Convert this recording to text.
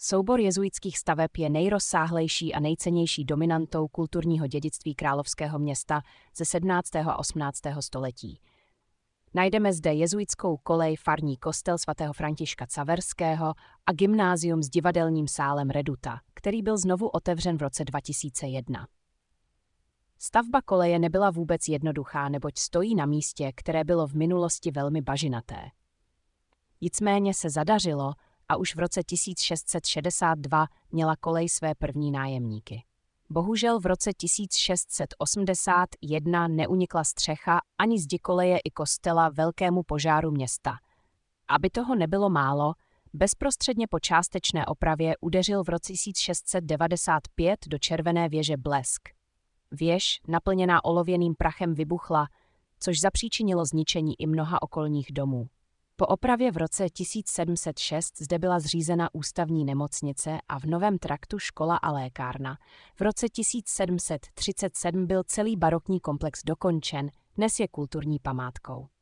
Soubor jezuitských staveb je nejrozsáhlejší a nejcennější dominantou kulturního dědictví královského města ze 17. a 18. století. Najdeme zde jezuitskou kolej, farní kostel svatého Františka Xaverského a gymnázium s divadelním sálem Reduta, který byl znovu otevřen v roce 2001. Stavba koleje nebyla vůbec jednoduchá, neboť stojí na místě, které bylo v minulosti velmi bažinaté. Nicméně se zadařilo a už v roce 1662 měla kolej své první nájemníky. Bohužel v roce 1681 neunikla střecha ani zdi koleje i kostela velkému požáru města. Aby toho nebylo málo, bezprostředně po částečné opravě udeřil v roce 1695 do červené věže blesk. Věž, naplněná olověným prachem, vybuchla, což zapříčinilo zničení i mnoha okolních domů. Po opravě v roce 1706 zde byla zřízena ústavní nemocnice a v novém traktu škola a lékárna. V roce 1737 byl celý barokní komplex dokončen, dnes je kulturní památkou.